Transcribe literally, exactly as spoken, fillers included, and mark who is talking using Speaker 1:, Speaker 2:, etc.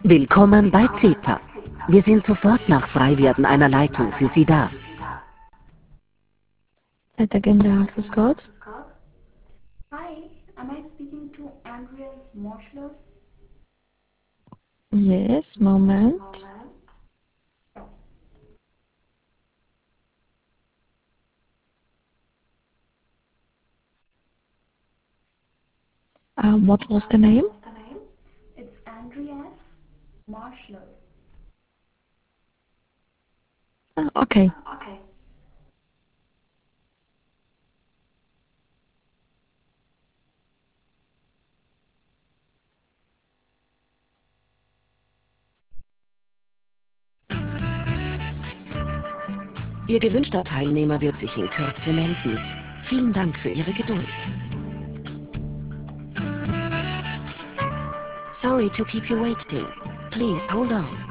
Speaker 1: Willkommen bei CEPA. Wir sind sofort nach Freiwerden einer Leitung für Sie da.
Speaker 2: CEPA GmbH, grüß Gott.
Speaker 3: Hi, am I speaking to Andreas Moschler?
Speaker 2: Yes, Moment. Uh, what was the name?
Speaker 3: It's Andreas Moschler.
Speaker 2: Ah, okay.
Speaker 1: Ihr gewünschter Teilnehmer wird sich in Kürze melden. Vielen Dank für Ihre Geduld. Sorry to keep you waiting. Please hold on.